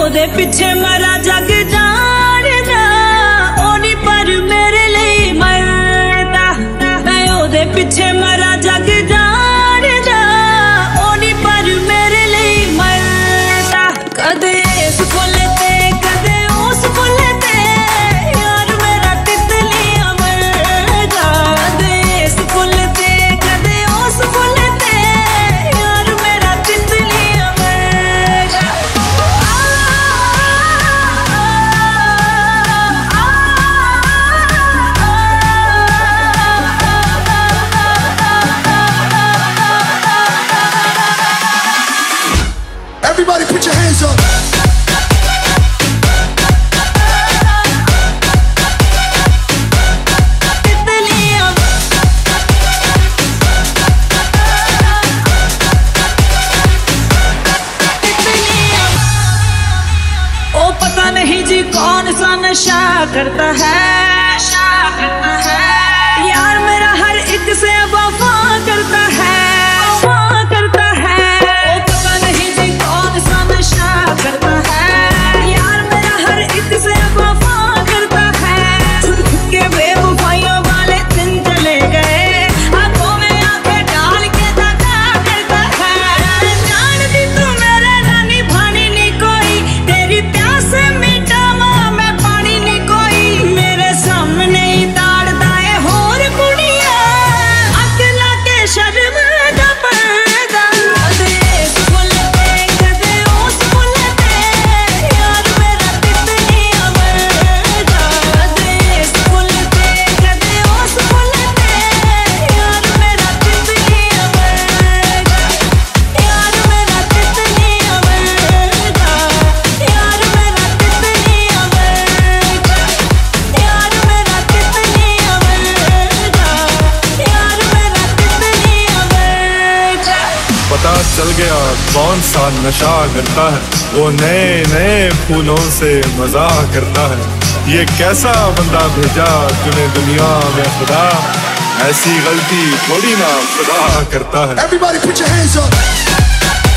ओदे पिछे मरा जग जाणदा ओनी पर मेरे लिए मरदा मैं ओदे पिछे मरा जग जाणदा ओनी पर मेरे लिए मरदा कदे इस फुल ते कदे उस फुल ते यार मेरा तितलियां मरदा कदे इस फुल ते कदे उस फुल ते यार मेरा तितलियां मरदा Everybody put your hands up. ओ पता नहीं जी कौन सा नशा करता है यार मेरा हर एक से वफा करता है ओ पता नहीं जी कौन सा नशा करता है यार मेरा हर एक से वफा करता है छुप के बेवफाइयों वाले दिन चले गए आंखों में आंखें डाल के दगा करता है जानती तू मेरे रानी भानी नहीं कोई तेरी प्यास मिटावा मैं पानी नहीं कोई मेरे सामने ही ताड़दा है होर कुड़िया अकला के शर्म दा पर्दा कदे इस फुल ते कदे उस फुल ते यार मेरा तितलियां मरदा कदे इस फुल ते कदे उस फुल ते यार मेरा तितलियां मरदा यार मेरा तितलियां मरदा यार मेरा तितलियां मरदा यार मेरा तितलियां मरदा यार मेरा तितलियां मरदा पता चल गया कौन सा नशा करता है वो नए नए फूलों से मजाक करता है ये कैसा बंदा भेजा तूने दुनिया में खुदा ऐसी गलती थोड़ी ना खुदा करता है Everybody put your hands up.